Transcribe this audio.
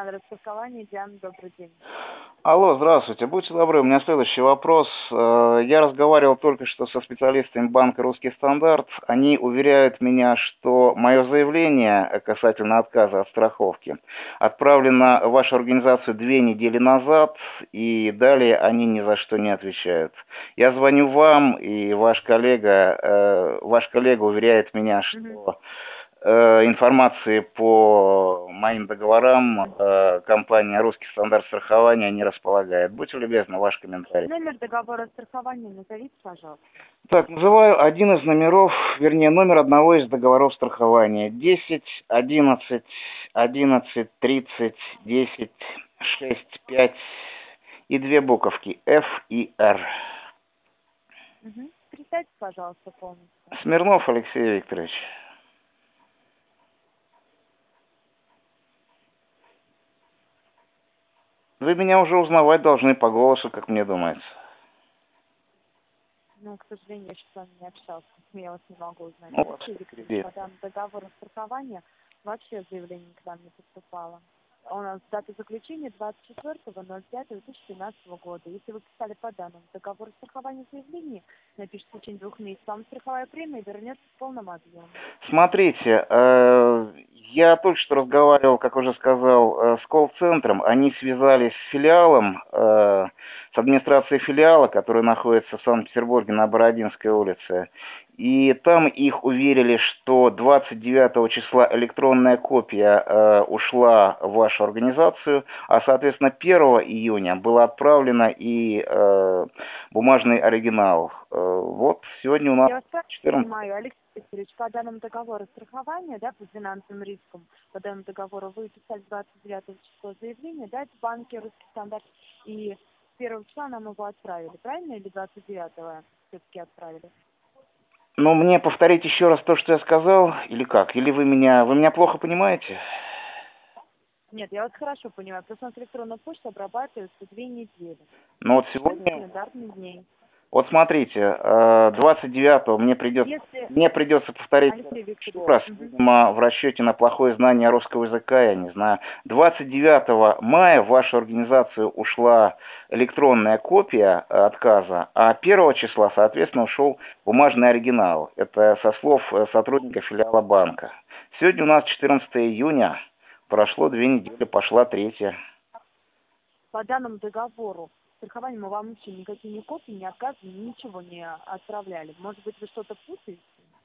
Александра, страхование, Диана, добрый день. Алло, здравствуйте. Будьте добры, у меня следующий вопрос. Я разговаривал только что со специалистами банка «Русский стандарт». Они уверяют меня, что мое заявление касательно отказа от страховки отправлено в вашу организацию 2 недели назад, и далее они ни за что не отвечают. Я звоню вам, и ваш коллега уверяет меня, что информации по моим договорам компания «Русский стандарт страхования» не располагает. Будьте любезны, ваш комментарий. Номер договора страхования назовите, пожалуйста. Так, называю один из номеров, вернее, номер одного из договоров страхования. 10, 11, 11, 30, 10, 6, 5 и 2 буковки F и R. Представьте, пожалуйста, полностью. Смирнов Алексей Викторович. Вы меня уже узнавать должны по голосу, как мне думается. Ну, к сожалению, я еще с вами не общался, я вас не могу узнать. Ну, Алексей Викторович, по данному договору страхования вообще заявление к нам не поступало. У нас дата заключения 24.05.2013 года. Если вы писали по данному договору страхования заявления, напишите в течение 2 месяцев, вам страховая премия вернется в полном объеме. Смотрите, я только что разговаривал, как уже сказал, с колл-центром. Они связались с филиалом, с администрацией филиала, который находится в Санкт-Петербурге на Бородинской улице. И там их уверили, что 29 числа электронная копия ушла в вашу организацию, а, соответственно, 1 июня было отправлено и бумажный оригинал. Вот сегодня у нас Я вас правильно 14. понимаю, Алексей Викторович, по данному договору страхования, да, по финансовым рискам, по данному договору вы писали 29 числа заявление, да, это в банке «Русский стандарт», и 1 числа нам его отправили, правильно, или 29-го все-таки отправили? Ну, мне повторить еще раз то, что я сказал, или как? Или вы меня плохо понимаете? Нет, я вас хорошо понимаю, просто у нас электронная почта обрабатывается 2 недели. Ну, вот 14 сегодня... календарных дней. Вот смотрите, 29-го мне придется повторить еще раз, видимо, в расчете на плохое знание русского языка, я не знаю. 29 мая в вашу организацию ушла электронная копия отказа, а 1 числа, соответственно, ушел бумажный оригинал. Это со слов сотрудника филиала банка. Сегодня у нас 14 июня, прошло 2 недели, пошла 3-я. По данному договору страхования мы вам вообще никакие ни копии, ни отказы, ничего не отправляли. Может быть, вы что-то путаете?